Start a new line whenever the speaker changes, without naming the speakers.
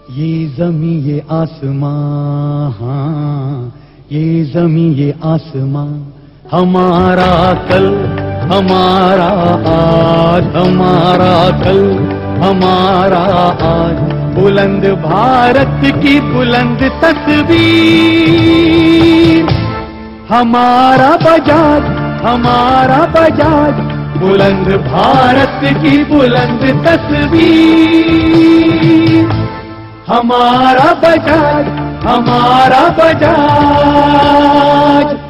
ये जमी ये आसमां, हाँ ये जमी ये आसमां, हमारा कल हमारा आज, हमारा कल हमारा आज, बुलंद भारत की बुलंद तस्वीर, हमारा बजाज हमारा बजाज, बुलंद भारत की बुलंद तस्वीर, हमारा बजाज हमारा बजाज।